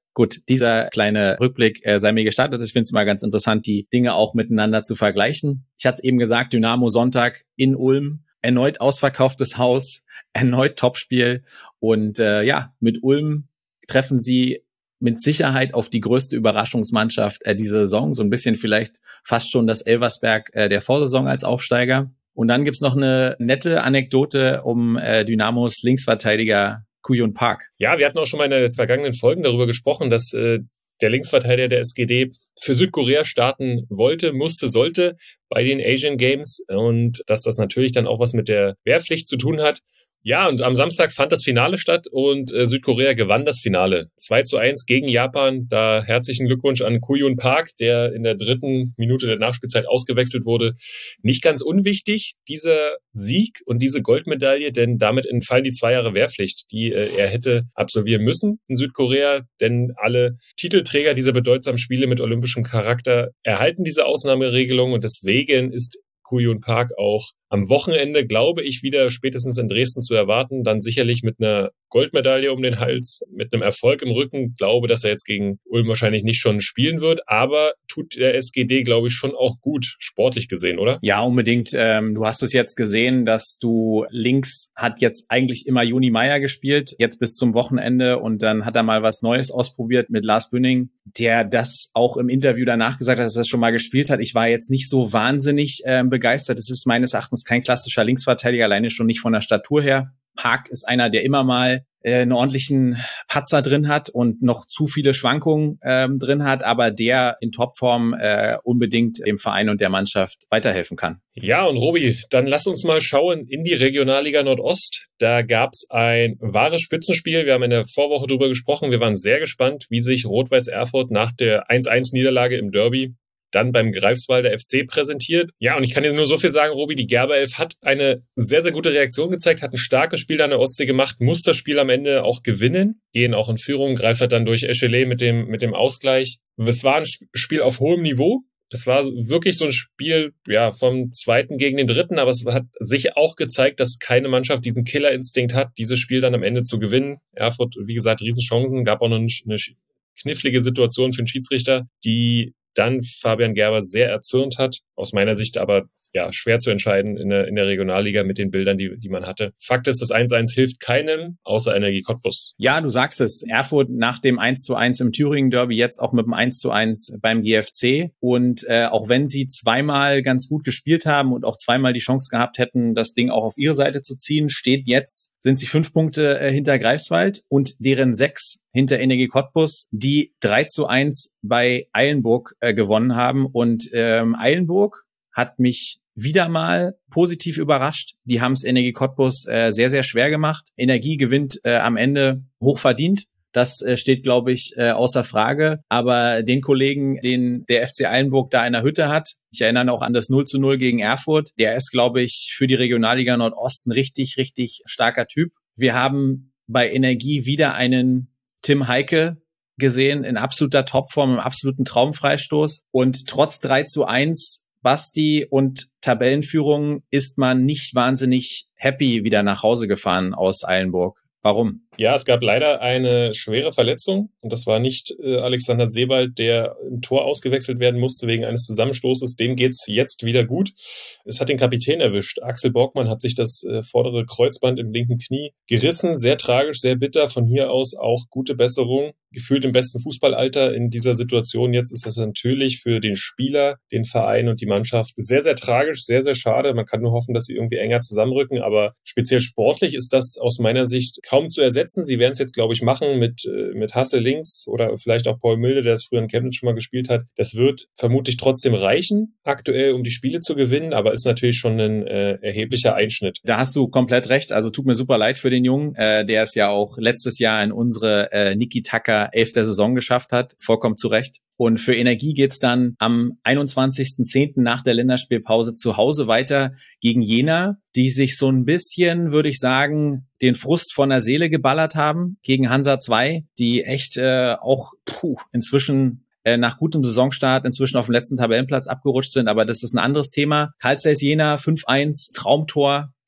Gut, dieser kleine Rückblick äh, sei mir gestattet. Ich finde es immer ganz interessant, die Dinge auch miteinander zu vergleichen. Ich hatte es eben gesagt, Dynamo Sonntag in Ulm, erneut ausverkauftes Haus, erneut Topspiel. Und äh, ja, mit Ulm treffen sie mit Sicherheit auf die größte Überraschungsmannschaft äh, dieser Saison. So ein bisschen vielleicht fast schon das Elversberg äh, der Vorsaison als Aufsteiger. Und dann gibt's noch eine nette Anekdote um äh, Dynamos Linksverteidiger Kuyun Park. Ja, wir hatten auch schon mal in den vergangenen Folgen darüber gesprochen, dass äh, der Linksverteidiger der S G D für Südkorea starten wollte, musste, sollte bei den Asian Games und dass das natürlich dann auch was mit der Wehrpflicht zu tun hat. Ja, und am Samstag fand das Finale statt und äh, Südkorea gewann das Finale. zwei zu eins gegen Japan. Da herzlichen Glückwunsch an Kuyun Park, der in der dritten Minute der Nachspielzeit ausgewechselt wurde. Nicht ganz unwichtig, dieser Sieg und diese Goldmedaille, denn damit entfallen die zwei Jahre Wehrpflicht, die äh, er hätte absolvieren müssen in Südkorea. Denn alle Titelträger dieser bedeutsamen Spiele mit olympischem Charakter erhalten diese Ausnahmeregelung und deswegen ist Kuyun Park auch am Wochenende, glaube ich, wieder spätestens in Dresden zu erwarten. Dann sicherlich mit einer Goldmedaille um den Hals, mit einem Erfolg im Rücken. Glaube, dass er jetzt gegen Ulm wahrscheinlich nicht schon spielen wird, aber tut der S G D, glaube ich, schon auch gut, sportlich gesehen, oder? Ja, unbedingt. Ähm, du hast es jetzt gesehen, dass du links hat jetzt eigentlich immer Juni Meier gespielt, jetzt bis zum Wochenende und dann hat er mal was Neues ausprobiert mit Lars Bünning, der das auch im Interview danach gesagt hat, dass er das schon mal gespielt hat. Ich war jetzt nicht so wahnsinnig äh, begeistert. Es ist meines Erachtens kein klassischer Linksverteidiger, alleine schon nicht von der Statur her. Park ist einer, der immer mal äh, einen ordentlichen Patzer drin hat und noch zu viele Schwankungen ähm, drin hat, aber der in Topform äh, unbedingt dem Verein und der Mannschaft weiterhelfen kann. Ja, und Robi, dann lass uns mal schauen in die Regionalliga Nordost. Da gab's ein wahres Spitzenspiel. Wir haben in der Vorwoche drüber gesprochen. Wir waren sehr gespannt, wie sich Rot-Weiß Erfurt nach der eins eins Niederlage im Derby dann beim Greifswalder F C präsentiert. Ja, und ich kann dir nur so viel sagen, Robi, die Gerberelf hat eine sehr, sehr gute Reaktion gezeigt, hat ein starkes Spiel an der Ostsee gemacht, muss das Spiel am Ende auch gewinnen, gehen auch in Führung, Greifswald dann durch Eschele mit dem, mit dem Ausgleich. Es war ein Spiel auf hohem Niveau. Es war wirklich so ein Spiel, ja, vom zweiten gegen den dritten, aber es hat sich auch gezeigt, dass keine Mannschaft diesen Killerinstinkt hat, dieses Spiel dann am Ende zu gewinnen. Erfurt, wie gesagt, Riesenchancen, gab auch noch eine knifflige Situation für den Schiedsrichter, die dann Fabian Gerber sehr erzürnt hat. Aus meiner Sicht aber ja schwer zu entscheiden in der, in der Regionalliga mit den Bildern, die, die man hatte. Fakt ist, das eins eins hilft keinem, außer Energie Cottbus. Ja, du sagst es. Erfurt nach dem eins zu eins im Thüringen-Derby jetzt auch mit dem eins zu eins beim G F C. Und äh, auch wenn sie zweimal ganz gut gespielt haben und auch zweimal die Chance gehabt hätten, das Ding auch auf ihre Seite zu ziehen, steht jetzt, sind sie fünf Punkte äh, hinter Greifswald und deren sechs hinter Energie Cottbus, die drei zu eins bei Eilenburg äh, gewonnen haben. Und ähm, Eilenburg hat mich wieder mal positiv überrascht. Die haben es Energie Cottbus äh, sehr, sehr schwer gemacht. Energie gewinnt äh, am Ende hochverdient. Das äh, steht, glaube ich, äh, außer Frage. Aber den Kollegen, den der F C Eilenburg da in der Hütte hat, ich erinnere auch an das null zu null gegen Erfurt, der ist, glaube ich, für die Regionalliga Nordost ein richtig, richtig starker Typ. Wir haben bei Energie wieder einen Tim Heike gesehen, in absoluter Topform, im absoluten Traumfreistoß. Und trotz drei zu eins Basti und Tabellenführung ist man nicht wahnsinnig happy wieder nach Hause gefahren aus Eilenburg. Warum? Ja, es gab leider eine schwere Verletzung und das war nicht äh, Alexander Sebald, der im Tor ausgewechselt werden musste wegen eines Zusammenstoßes. Dem geht's jetzt wieder gut. Es hat den Kapitän erwischt. Axel Borgmann hat sich das äh, vordere Kreuzband im linken Knie gerissen. Sehr tragisch, sehr bitter. Von hier aus auch gute Besserung. Gefühlt im besten Fußballalter in dieser Situation. Jetzt ist das natürlich für den Spieler, den Verein und die Mannschaft sehr, sehr tragisch, sehr, sehr schade. Man kann nur hoffen, dass sie irgendwie enger zusammenrücken. Aber speziell sportlich ist das aus meiner Sicht kaum zu ersetzen. Sie werden es jetzt, glaube ich, machen mit, mit Hasse links oder vielleicht auch Paul Milde, der es früher in Chemnitz schon mal gespielt hat. Das wird vermutlich trotzdem reichen, aktuell, um die Spiele zu gewinnen, aber ist natürlich schon ein äh, erheblicher Einschnitt. Da hast du komplett recht. Also tut mir super leid für den Jungen, äh, der es ja auch letztes Jahr in unsere äh, Niki Taka elfte Saison geschafft hat. Vollkommen zu Recht. Und für Energie geht's dann am einundzwanzigsten zehnten nach der Länderspielpause zu Hause weiter gegen Jena, die sich so ein bisschen, würde ich sagen, den Frust von der Seele geballert haben gegen Hansa zwei, die echt äh, auch puh, inzwischen äh, nach gutem Saisonstart inzwischen auf dem letzten Tabellenplatz abgerutscht sind. Aber das ist ein anderes Thema. Carl Zeiss Jena fünf eins, Traumtor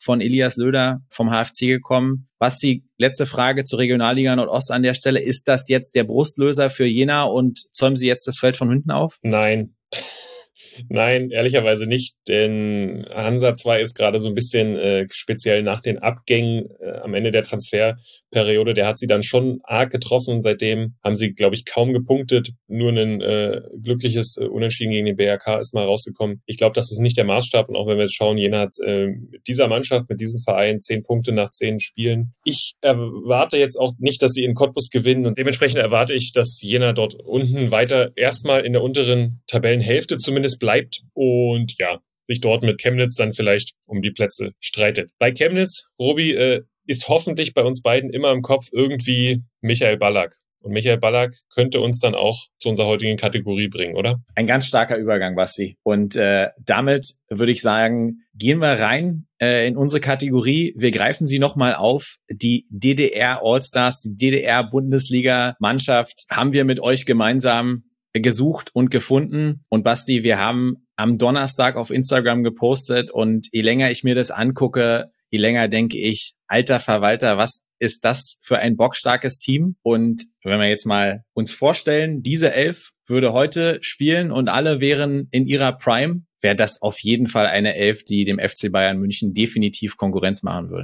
von Elias Löder vom H F C gekommen. Basti, letzte Frage zur Regionalliga Nordost an der Stelle. Ist das jetzt der Brustlöser für Jena und zäumen Sie jetzt das Feld von hinten auf? Nein. Nein, ehrlicherweise nicht, denn Hansa zwei ist gerade so ein bisschen äh, speziell nach den Abgängen äh, am Ende der Transferperiode, der hat sie dann schon arg getroffen. Seitdem haben sie, glaube ich, kaum gepunktet. Nur ein äh, glückliches äh, Unentschieden gegen den B R K ist mal rausgekommen. Ich glaube, das ist nicht der Maßstab. Und auch wenn wir jetzt schauen, Jena hat äh, mit dieser Mannschaft, mit diesem Verein zehn Punkte nach zehn Spielen. Ich erwarte jetzt auch nicht, dass sie in Cottbus gewinnen. Und dementsprechend erwarte ich, dass Jena dort unten weiter erstmal in der unteren Tabellenhälfte zumindest bleibt und ja, sich dort mit Chemnitz dann vielleicht um die Plätze streitet. Bei Chemnitz, Robi, äh, ist hoffentlich bei uns beiden immer im Kopf irgendwie Michael Ballack. Und Michael Ballack könnte uns dann auch zu unserer heutigen Kategorie bringen, oder? Ein ganz starker Übergang, Basti. Und äh, damit würde ich sagen, gehen wir rein äh, in unsere Kategorie. Wir greifen sie nochmal auf. Die D D R All-Stars, die D D R Bundesliga-Mannschaft haben wir mit euch gemeinsam gesucht und gefunden. Und Basti, wir haben am Donnerstag auf Instagram gepostet und je länger ich mir das angucke, je länger denke ich, alter Verwalter, was ist das für ein bockstarkes Team? Und wenn wir jetzt mal uns vorstellen, diese Elf würde heute spielen und alle wären in ihrer Prime, wäre das auf jeden Fall eine Elf, die dem F C Bayern München definitiv Konkurrenz machen würde.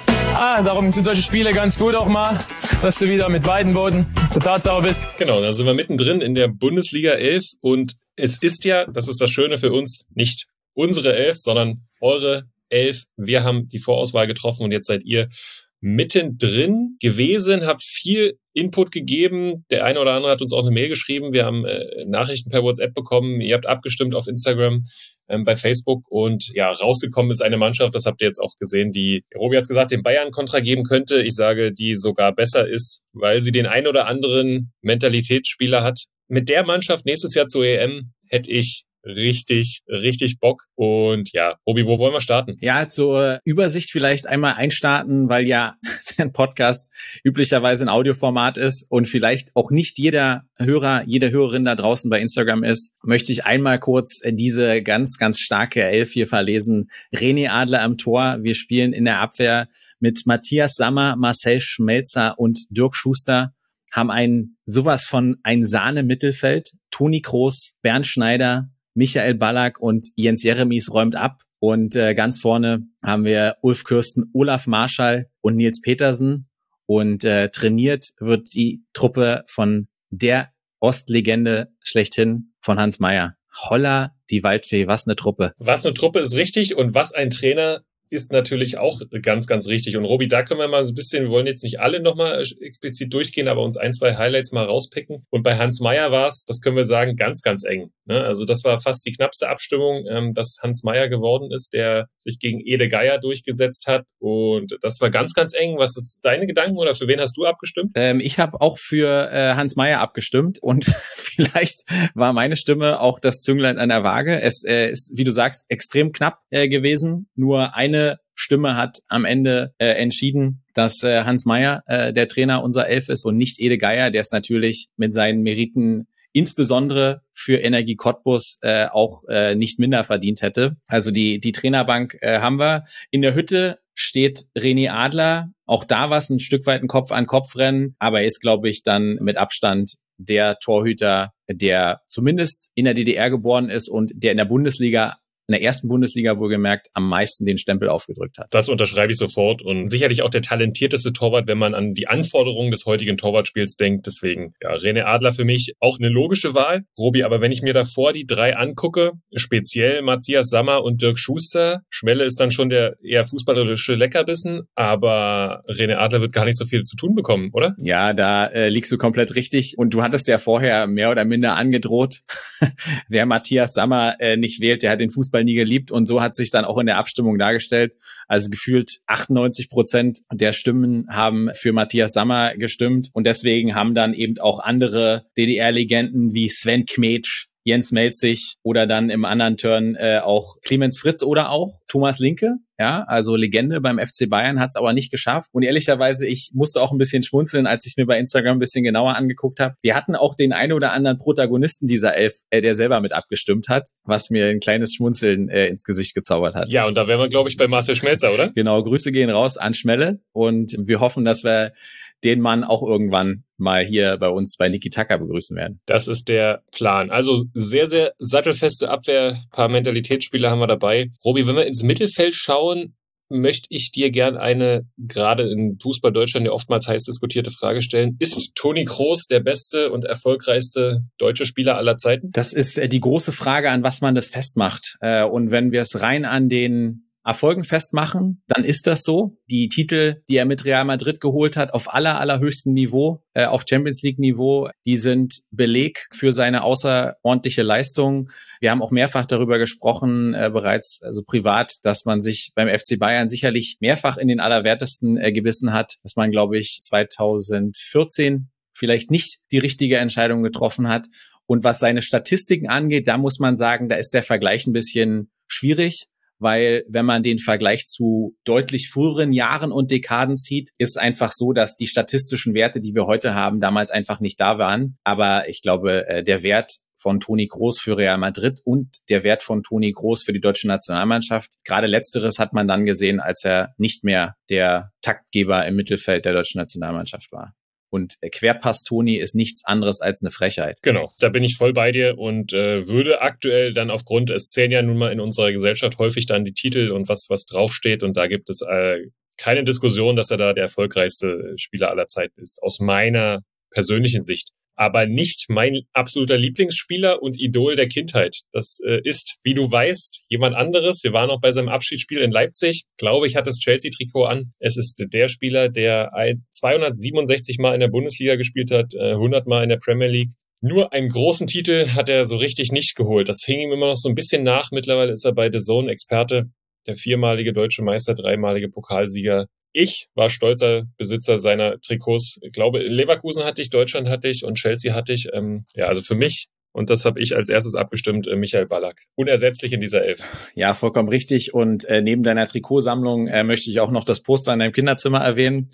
Ah, darum sind solche Spiele ganz gut auch mal, dass du wieder mit beiden Boden zur Tatsache bist. Genau, dann sind wir mittendrin in der Bundesliga elf und es ist ja, das ist das Schöne für uns, nicht unsere Elf, sondern eure Elf. Wir haben die Vorauswahl getroffen und jetzt seid ihr mittendrin gewesen, habt viel Input gegeben. Der eine oder andere hat uns auch eine Mail geschrieben. Wir haben äh, Nachrichten per WhatsApp bekommen. Ihr habt abgestimmt auf Instagram, ähm, bei Facebook und ja, rausgekommen ist eine Mannschaft, das habt ihr jetzt auch gesehen, die, Robi hat es gesagt, den Bayern Kontra geben könnte. Ich sage, die sogar besser ist, weil sie den ein oder anderen Mentalitätsspieler hat. Mit der Mannschaft nächstes Jahr zur E M hätte ich richtig, richtig Bock. Und ja, Robi, wo wollen wir starten? Ja, zur Übersicht vielleicht einmal einstarten, weil ja ein Podcast üblicherweise ein Audioformat ist und vielleicht auch nicht jeder Hörer, jede Hörerin da draußen bei Instagram ist, möchte ich einmal kurz diese ganz, ganz starke Elf hier verlesen. René Adler am Tor. Wir spielen in der Abwehr mit Matthias Sammer, Marcel Schmelzer und Dirk Schuster. Haben ein sowas von ein Sahne-Mittelfeld. Toni Kroos, Bernd Schneider, Michael Ballack und Jens Jeremies räumt ab. Und äh, ganz vorne haben wir Ulf Kürsten, Olaf Marschall und Nils Petersen. Und äh, trainiert wird die Truppe von der Ostlegende schlechthin, von Hans Meyer. Holla, die Waldfee, was eine Truppe. Was eine Truppe ist richtig und was ein Trainer ist natürlich auch ganz, ganz richtig. Und Robi, da können wir mal so ein bisschen, wir wollen jetzt nicht alle nochmal explizit durchgehen, aber uns ein, zwei Highlights mal rauspicken. Und bei Hans Meyer war es, das können wir sagen, ganz, ganz eng. Ne? Also das war fast die knappste Abstimmung, ähm, dass Hans Meyer geworden ist, der sich gegen Ede Geier durchgesetzt hat. Und das war ganz, ganz eng. Was ist deine Gedanken oder für wen hast du abgestimmt? Ähm, ich habe auch für äh, Hans Meyer abgestimmt und vielleicht war meine Stimme auch das Zünglein an der Waage. Es äh, ist, wie du sagst, extrem knapp äh, gewesen. Nur eine Stimme hat am Ende äh, entschieden, dass äh, Hans Meyer äh, der Trainer unserer Elf ist und nicht Ede Geier, der es natürlich mit seinen Meriten insbesondere für Energie Cottbus äh, auch äh, nicht minder verdient hätte. Also die die Trainerbank äh, haben wir. In der Hütte steht René Adler. Auch da war es ein Stück weit ein Kopf-an-Kopf-Rennen, aber er ist, glaube ich, dann mit Abstand der Torhüter, der zumindest in der D D R geboren ist und der in der Bundesliga, in der ersten Bundesliga wohlgemerkt, am meisten den Stempel aufgedrückt hat. Das unterschreibe ich sofort und sicherlich auch der talentierteste Torwart, wenn man an die Anforderungen des heutigen Torwartspiels denkt. Deswegen, ja, René Adler für mich auch eine logische Wahl. Robi, aber wenn ich mir davor die drei angucke, speziell Matthias Sammer und Dirk Schuster, Schmelle ist dann schon der eher fußballerische Leckerbissen, aber René Adler wird gar nicht so viel zu tun bekommen, oder? Ja, da äh, liegst du komplett richtig und du hattest ja vorher mehr oder minder angedroht, wer Matthias Sammer äh, nicht wählt, der hat den Fußball nie geliebt und so hat sich dann auch in der Abstimmung dargestellt. Also gefühlt achtundneunzig Prozent der Stimmen haben für Matthias Sammer gestimmt und deswegen haben dann eben auch andere D D R-Legenden wie Sven Kmetsch Jens Melzig oder dann im anderen Turn äh, auch Clemens Fritz oder auch Thomas Linke. Ja, also Legende beim F C Bayern, hat es aber nicht geschafft. Und ehrlicherweise, ich musste auch ein bisschen schmunzeln, als ich mir bei Instagram ein bisschen genauer angeguckt habe. Wir hatten auch den einen oder anderen Protagonisten dieser Elf, äh, der selber mit abgestimmt hat, was mir ein kleines Schmunzeln äh, ins Gesicht gezaubert hat. Ja, und da wären wir, glaube ich, bei Marcel Schmelzer, oder? Genau, Grüße gehen raus an Schmelle und wir hoffen, dass wir den Mann auch irgendwann mal hier bei uns bei Niki Taka begrüßen werden. Das ist der Plan. Also sehr, sehr sattelfeste Abwehr, ein paar Mentalitätsspieler haben wir dabei. Robi, wenn wir ins Mittelfeld schauen, möchte ich dir gern eine, gerade in Fußball Deutschland ja oftmals heiß diskutierte Frage stellen. Ist Toni Kroos der beste und erfolgreichste deutsche Spieler aller Zeiten? Das ist äh, die große Frage, an was man das festmacht. Äh, und wenn wir es rein an den Erfolgen festmachen, dann ist das so. Die Titel, die er mit Real Madrid geholt hat, auf aller, allerhöchstem Niveau, äh, auf Champions League Niveau, die sind Beleg für seine außerordentliche Leistung. Wir haben auch mehrfach darüber gesprochen, äh, bereits, also privat, dass man sich beim F C Bayern sicherlich mehrfach in den Allerwertesten äh, gebissen hat, dass man, glaube ich, zweitausendvierzehn vielleicht nicht die richtige Entscheidung getroffen hat. Und was seine Statistiken angeht, da muss man sagen, da ist der Vergleich ein bisschen schwierig. Weil wenn man den Vergleich zu deutlich früheren Jahren und Dekaden zieht, ist einfach so, dass die statistischen Werte, die wir heute haben, damals einfach nicht da waren. Aber ich glaube, der Wert von Toni Kroos für Real Madrid und der Wert von Toni Kroos für die deutsche Nationalmannschaft, gerade letzteres hat man dann gesehen, als er nicht mehr der Taktgeber im Mittelfeld der deutschen Nationalmannschaft war. Und Querpass Toni ist nichts anderes als eine Frechheit. Genau, da bin ich voll bei dir und äh, würde aktuell dann aufgrund, es zählen ja nun mal in unserer Gesellschaft häufig dann die Titel und was was draufsteht und da gibt es äh, keine Diskussion, dass er da der erfolgreichste Spieler aller Zeiten ist, aus meiner persönlichen Sicht. Aber nicht mein absoluter Lieblingsspieler und Idol der Kindheit. Das äh, ist, wie du weißt, jemand anderes. Wir waren auch bei seinem Abschiedsspiel in Leipzig. Glaube ich, hat das Chelsea-Trikot an. Es ist der Spieler, der zweihundertsiebenundsechzig Mal in der Bundesliga gespielt hat, hundert Mal in der Premier League. Nur einen großen Titel hat er so richtig nicht geholt. Das hing ihm immer noch so ein bisschen nach. Mittlerweile ist er bei The Zone Experte. Der viermalige deutsche Meister, dreimalige Pokalsieger. Ich war stolzer Besitzer seiner Trikots. Ich glaube, Leverkusen hatte ich, Deutschland hatte ich und Chelsea hatte ich. Ähm, ja, also für mich, und das habe ich als erstes abgestimmt, äh, Michael Ballack. Unersetzlich in dieser Elf. Ja, vollkommen richtig. Und äh, neben deiner Trikotsammlung äh, möchte ich auch noch das Poster in deinem Kinderzimmer erwähnen,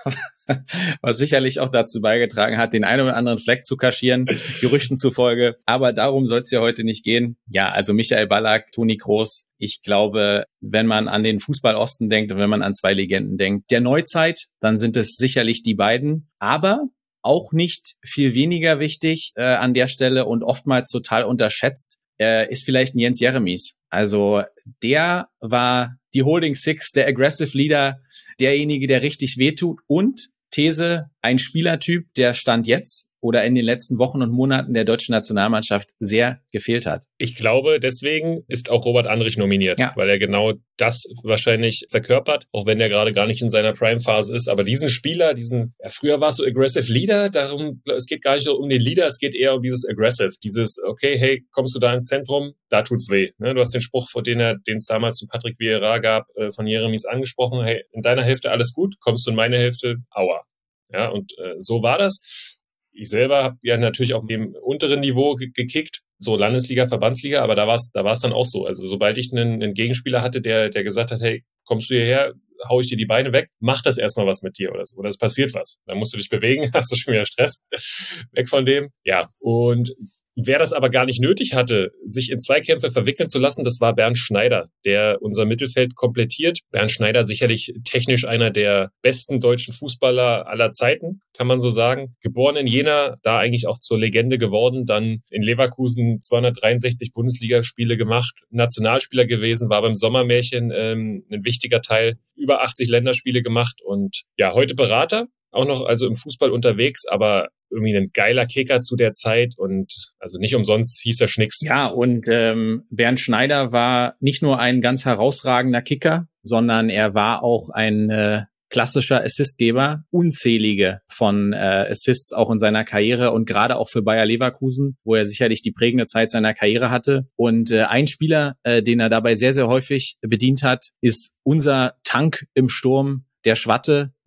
was sicherlich auch dazu beigetragen hat, den einen oder anderen Fleck zu kaschieren, Gerüchten zufolge. Aber darum soll es ja heute nicht gehen. Ja, also Michael Ballack, Toni Kroos. Ich glaube, wenn man an den Fußball-Osten denkt und wenn man an zwei Legenden denkt, der Neuzeit, dann sind es sicherlich die beiden. Aber auch nicht viel weniger wichtig äh, an der Stelle und oftmals total unterschätzt, äh, ist vielleicht ein Jens Jeremies. Also der war die Holding Six, der Aggressive Leader, derjenige, der richtig wehtut und These, ein Spielertyp, der Stand jetzt oder in den letzten Wochen und Monaten der deutschen Nationalmannschaft sehr gefehlt hat. Ich glaube, deswegen ist auch Robert Andrich nominiert, ja, weil er genau das wahrscheinlich verkörpert, auch wenn er gerade gar nicht in seiner Prime-Phase ist. Aber diesen Spieler, diesen, ja, früher war es so Aggressive Leader, darum, es geht gar nicht so um den Leader, es geht eher um dieses Aggressive, dieses, okay, hey, kommst du da ins Zentrum, da tut's weh. Ne? Du hast den Spruch, vor den er, den es damals zu Patrick Vieira gab, äh, von Jeremies angesprochen, hey, in deiner Hälfte alles gut, kommst du in meine Hälfte, aua. Ja, und äh, so war das. Ich selber habe ja natürlich auf dem unteren Niveau ge- gekickt, so Landesliga, Verbandsliga, aber da war es da war's dann auch so. Also sobald ich einen, einen Gegenspieler hatte, der der gesagt hat, hey, kommst du hierher, hau ich dir die Beine weg, mach das erstmal was mit dir oder so. Oder es passiert was. Dann musst du dich bewegen, hast du schon wieder Stress. Weg von dem. Ja, und wer das aber gar nicht nötig hatte, sich in Zweikämpfe verwickeln zu lassen, das war Bernd Schneider, der unser Mittelfeld komplettiert. Bernd Schneider sicherlich technisch einer der besten deutschen Fußballer aller Zeiten, kann man so sagen. Geboren in Jena, da eigentlich auch zur Legende geworden, dann in Leverkusen zweihundertdreiundsechzig Bundesligaspiele gemacht, Nationalspieler gewesen, war beim Sommermärchen ähm, ein wichtiger Teil, über achtzig Länderspiele gemacht und ja, heute Berater, auch noch also im Fußball unterwegs, aber irgendwie ein geiler Kicker zu der Zeit und also nicht umsonst hieß er Schnicks. Ja, und ähm, Bernd Schneider war nicht nur ein ganz herausragender Kicker, sondern er war auch ein äh, klassischer Assistgeber, unzählige von äh, Assists auch in seiner Karriere und gerade auch für Bayer Leverkusen, wo er sicherlich die prägende Zeit seiner Karriere hatte. Und äh, ein Spieler, äh, den er dabei sehr, sehr häufig bedient hat, ist unser Tank im Sturm, der Schwatte,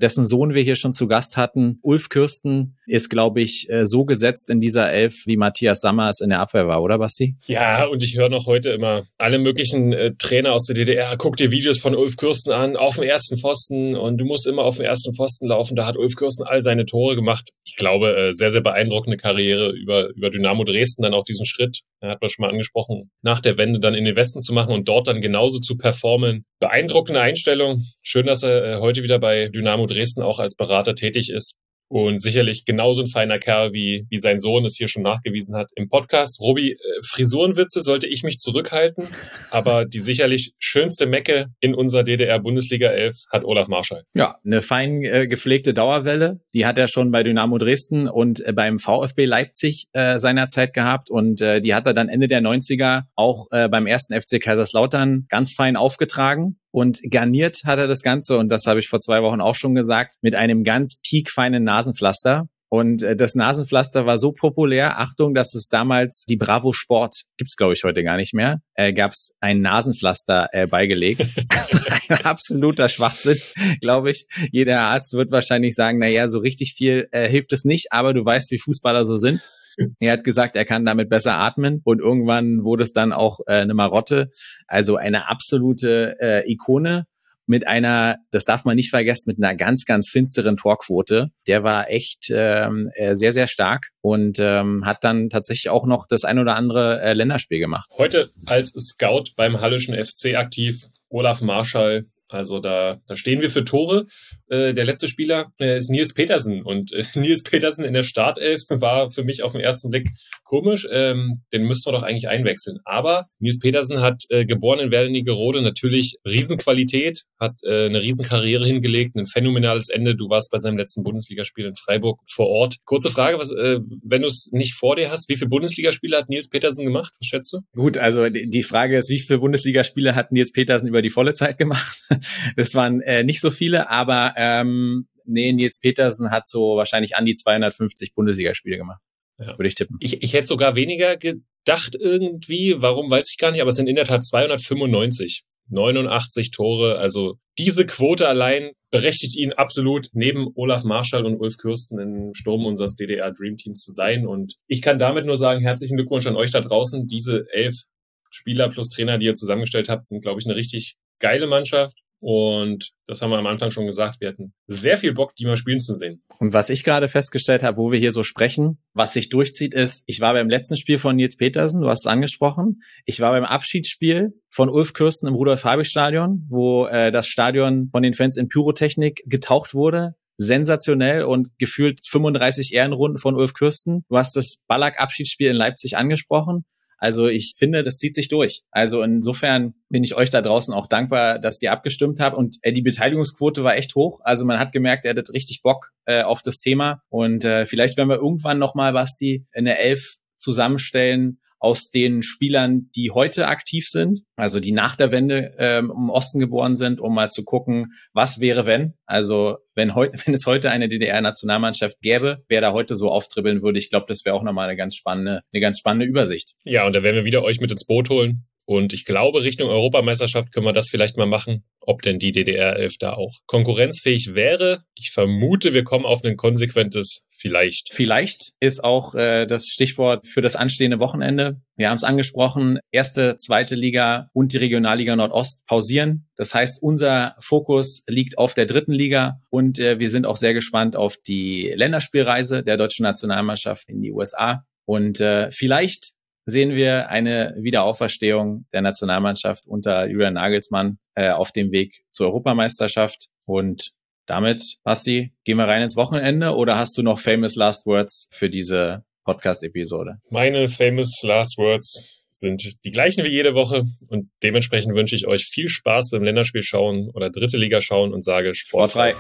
dessen Sohn wir hier schon zu Gast hatten. Ulf Kirsten ist, glaube ich, so gesetzt in dieser Elf, wie Matthias Sammer es in der Abwehr war, oder Basti? Ja, und ich höre noch heute immer alle möglichen äh, Trainer aus der D D R, guck dir Videos von Ulf Kirsten an, auf dem ersten Pfosten und du musst immer auf dem ersten Pfosten laufen. Da hat Ulf Kirsten all seine Tore gemacht. Ich glaube, äh, sehr, sehr beeindruckende Karriere über, über Dynamo Dresden, dann auch diesen Schritt, da hat man schon mal angesprochen, nach der Wende dann in den Westen zu machen und dort dann genauso zu performen. Beeindruckende Einstellung. Schön, dass er äh, heute wieder bei Dynamo Dresden auch als Berater tätig ist. Und sicherlich genauso ein feiner Kerl, wie, wie sein Sohn es hier schon nachgewiesen hat im Podcast. Robi, äh, Frisurenwitze sollte ich mich zurückhalten, aber die sicherlich schönste Mecke in unserer D D R-Bundesliga elf hat Olaf Marschall. Ja, eine fein äh, gepflegte Dauerwelle, die hat er schon bei Dynamo Dresden und äh, beim VfB Leipzig äh, seinerzeit gehabt und äh, die hat er dann Ende der neunziger auch äh, beim ersten F C Kaiserslautern ganz fein aufgetragen. Und garniert hat er das Ganze, und das habe ich vor zwei Wochen auch schon gesagt, mit einem ganz piekfeinen Nasenpflaster. Und äh, das Nasenpflaster war so populär, Achtung, dass es damals die Bravo Sport, gibt's glaube ich heute gar nicht mehr, äh, gab's ein Nasenpflaster äh, beigelegt. Also ein absoluter Schwachsinn, glaube ich. Jeder Arzt wird wahrscheinlich sagen, na ja, so richtig viel äh, hilft es nicht, aber du weißt, wie Fußballer so sind. Er hat gesagt, er kann damit besser atmen und irgendwann wurde es dann auch äh, eine Marotte. Also eine absolute äh, Ikone mit einer, das darf man nicht vergessen, mit einer ganz, ganz finsteren Torquote. Der war echt ähm, sehr, sehr stark und ähm, hat dann tatsächlich auch noch das ein oder andere äh, Länderspiel gemacht. Heute als Scout beim Hallischen F C aktiv, Olaf Marschall. Also da, da stehen wir für Tore. Äh, der letzte Spieler äh, ist Nils Petersen. Und äh, Nils Petersen in der Startelf war für mich auf den ersten Blick komisch. Ähm, den müssten wir doch eigentlich einwechseln. Aber Nils Petersen hat äh, geboren in Wernigerode natürlich Riesenqualität, hat äh, eine Riesenkarriere hingelegt, ein phänomenales Ende. Du warst bei seinem letzten Bundesligaspiel in Freiburg vor Ort. Kurze Frage, was, äh, wenn du es nicht vor dir hast, wie viele Bundesligaspiele hat Nils Petersen gemacht? Was schätzt du? Gut, also die Frage ist, wie viele Bundesligaspiele hat Nils Petersen über die volle Zeit gemacht? Das waren äh, nicht so viele, aber ähm, nee, Nils Petersen hat so wahrscheinlich an die zweihundertfünfzig Bundesligaspiele gemacht. Ja. Würde ich tippen. Ich, ich hätte sogar weniger gedacht irgendwie. Warum, weiß ich gar nicht, aber es sind in der Tat zweihundertfünfundneunzig. neunundachtzig Tore. Also diese Quote allein berechtigt ihn absolut, neben Olaf Marschall und Ulf Kirsten im Sturm unseres D D R Dream Teams zu sein. Und ich kann damit nur sagen, herzlichen Glückwunsch an euch da draußen. Diese elf Spieler plus Trainer, die ihr zusammengestellt habt, sind, glaube ich, eine richtig geile Mannschaft. Und das haben wir am Anfang schon gesagt, wir hatten sehr viel Bock, die mal spielen zu sehen. Und was ich gerade festgestellt habe, wo wir hier so sprechen, was sich durchzieht, ist, ich war beim letzten Spiel von Nils Petersen, du hast es angesprochen. Ich war beim Abschiedsspiel von Ulf Kirsten im Rudolf-Habich-Stadion, wo äh, das Stadion von den Fans in Pyrotechnik getaucht wurde. Sensationell und gefühlt fünfunddreißig Ehrenrunden von Ulf Kirsten. Du hast das Ballack-Abschiedsspiel in Leipzig angesprochen. Also ich finde, das zieht sich durch. Also insofern bin ich euch da draußen auch dankbar, dass ihr abgestimmt habt. Und äh, die Beteiligungsquote war echt hoch. Also man hat gemerkt, er hat richtig Bock äh, auf das Thema. Und äh, vielleicht werden wir irgendwann nochmal, Basti, eine Elf zusammenstellen aus den Spielern, die heute aktiv sind, also die nach der Wende ähm, im Osten geboren sind, um mal zu gucken, was wäre, wenn. Also wenn heute, wenn es heute eine D D R-Nationalmannschaft gäbe, wer da heute so auftribbeln würde, ich glaube, das wäre auch nochmal eine ganz spannende, eine ganz spannende Übersicht. Ja, und da werden wir wieder euch mit ins Boot holen. Und ich glaube, Richtung Europameisterschaft können wir das vielleicht mal machen, ob denn die D D R elf da auch konkurrenzfähig wäre. Ich vermute, wir kommen auf ein konsequentes Vielleicht. Vielleicht ist auch äh, das Stichwort für das anstehende Wochenende. Wir haben es angesprochen, erste, zweite Liga und die Regionalliga Nordost pausieren. Das heißt, unser Fokus liegt auf der dritten Liga und äh, wir sind auch sehr gespannt auf die Länderspielreise der deutschen Nationalmannschaft in die U S A. Und äh, vielleicht sehen wir eine Wiederauferstehung der Nationalmannschaft unter Julian Nagelsmann äh, auf dem Weg zur Europameisterschaft. Und damit, Basti, gehen wir rein ins Wochenende oder hast du noch famous last words für diese Podcast-Episode? Meine famous last words sind die gleichen wie jede Woche und dementsprechend wünsche ich euch viel Spaß beim Länderspiel schauen oder dritte Liga schauen und sage sportfrei.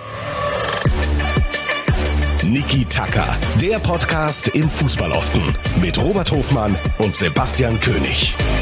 Niki Tacker, der Podcast im Fußballosten mit Robert Hofmann und Sebastian König.